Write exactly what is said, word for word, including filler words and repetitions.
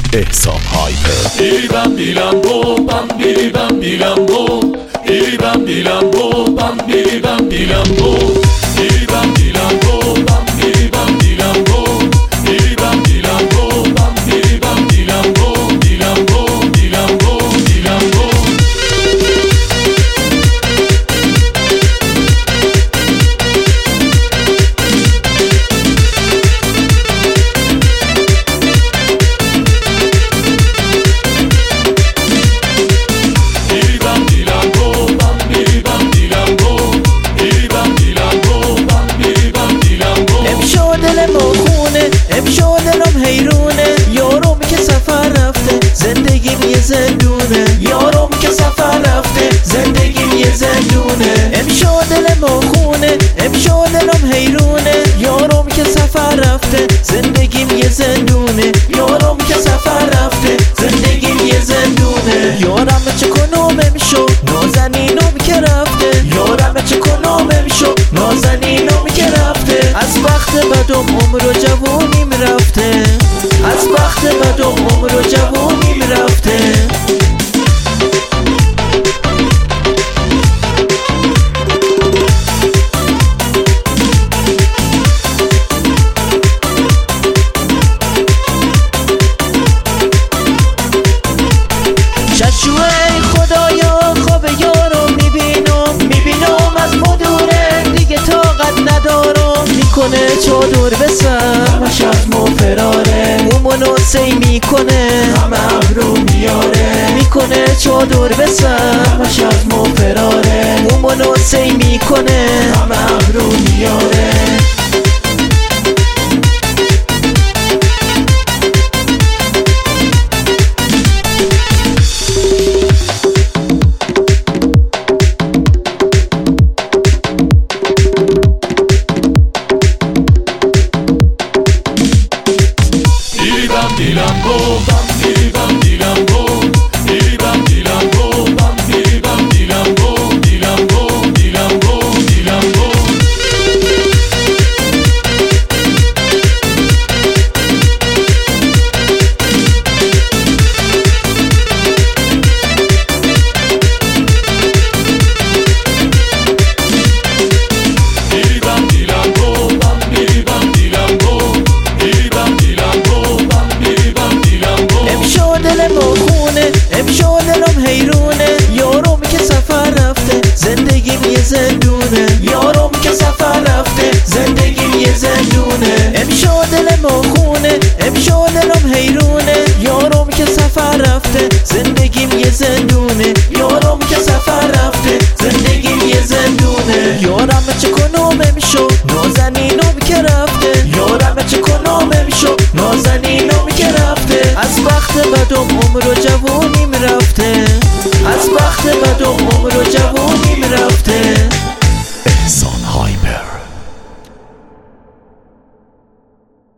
احسان هایپر. بیری بم بیلم بو بم بیری بم بیلم بو بیری بم بیلم بو بم بیری بم بیلم بو بیری بم بیلم بو بم بیری بم بیلم بو بیری بم بیلم بو بم بیری بم بیلم بو بیلم بو بیلم بو بیلم بو. امشو دلم حیرونه یارم که سفر رفته زندگیم یه زندونه یارم که سفر رفته زندگیم یه زندونه امشو دلم خونه امشو دلم حیرونه یارم که سفر رفته زندگیم یه زندونه یارم که سفر رفته زندگیم یه زندونه یارم چه کنم امشو نازنینم که رفته یارم چه کنم امشو نازنینم که رفته از وقت بدم عمر و جوونیم رفته از وقت بدم عمر و جوونیم رفته. چشوه خدایا خواب یارو میبینم میبینم از مدوره دیگه طاقت ندارم میکنه چادر به سر همش از مو فراره مومونو سی میکنه همه ابرو میاره میکنه چادر به سر همش از مو فراره مومونو سی میکنه همه ابرو میاره. بیلم بو بم بیری بم بیلم بو بیری بم بیلم بو بم بیری بم بیلم بو بیلم بو بیلم بو بیلم بو. بیری بم بیلم بو بم بیری بم بیلم بو بیری بم بیلم بو بم بیری بم بیلم بو. امشو دلم خونه امشو دلم حیرونه یارم که سفر رفته زندگیم یه زندونه یارم که سفر رفته زندگیم یه زندونه امشو دلم خونه امشو دلم حیرونه یارم که سفر رفته زندگیم یه زندونه یارم که سفر رفته زندگیم یه زندونه یارم چه کنم امشو نازنینم که رفته یارم چه کنم امشو نازنینم که رفته از وقت بدم عمر و جوونیم رفته از وقت بدم عمر و جوونیم